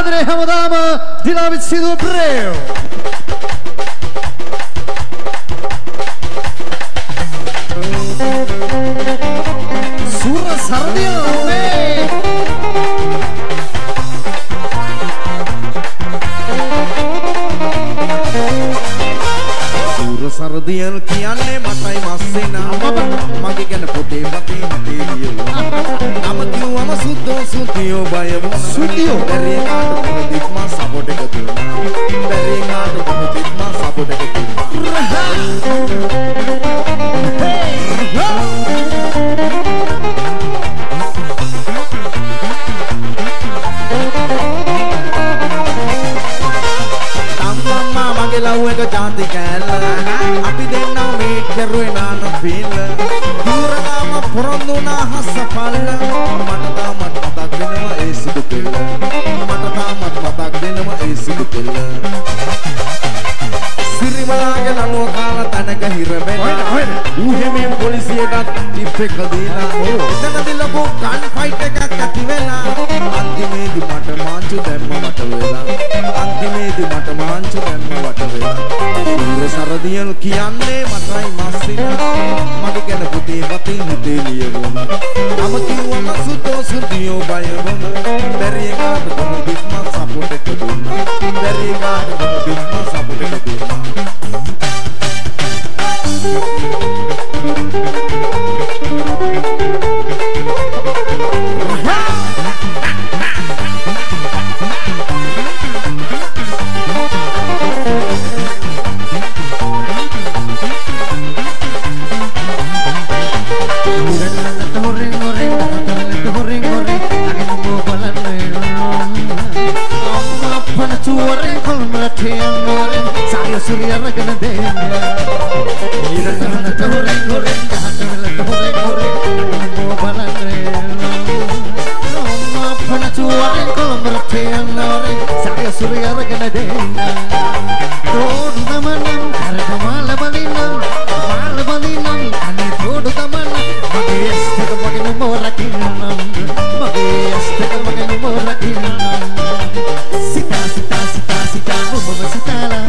ආදරේ හැමදාම දිලාවිත් සිදුව ප්‍රේම සුර සරදියනේ සුර සරදියල් කියන්නේ මටයි මස්සෙනා මගේ ගැන පොතේ වතේ හිතේ ලියුවා නම කිව්වම සුද්දෝ සුද්දියෝ බය වුණා සුද්දියෝ බැරිනාට කොහෙදිත් මා සපෝට් එක දුන්නා බැරිනාට කොහෙදිත් මා සපෝට් එක දුන්නා අම්මා මගේ ලව් එක ජාති කෑල්ල අපි දෙන්නව මීට් කරුවේ නාන පිල්ල දුරගම පොරොන්දුනා හස්සපල්ල මට තාමත් මතක් වෙනවා ඒ සුදු පිල්ල මට තාමත් මතක් වෙනවා ඒ සුදු පිල්ල සිරිමලාගේ නනුව කාලා තනක හිරවෙලා ඌහෙමින් පොලිසියටත් ටිප් එක දීලා එතනදී ලොකු ගන් ෆයිට් එකක් ඇති වෙලා අන්තිමේදී මට මාංචු දැම්ම වට වෙලා අන්තිමේදී මට මාංචු දැම්ම වට වෙලා සූර සරදියල් කියන්නේ මටයි මස්සිනා මගේ ගැන පුතේ වතින් හිතේ ලියවුණා නම කිව්වම සුද්දෝ සුද්දියෝ බය වුණා බැරි එකාට කොහොමද මම සපෝට් එක දුන්නා බැරි එකාට කොහොමද මම සපෝට් එක දුන්නා Surya ragana denya irana tore tore jahatala tore tore mo balanre no phana chuare kolomrathe anore sarya surya ragana denya todu damanam karamala balinam ani todu damanam magestaka magenu morakinam magestaka magenu morakinam sita sita sita sita mama sitala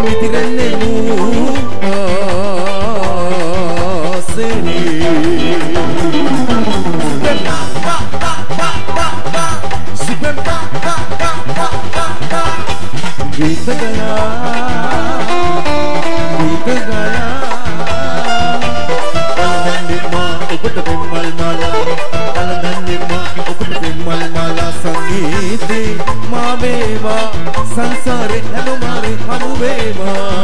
මිතිරෙන්නේ මූසෙනි गीत गया तलदन्निमा उपट बिमल माला संगीते मावेवा संसारे अनुमारे हमुवेवा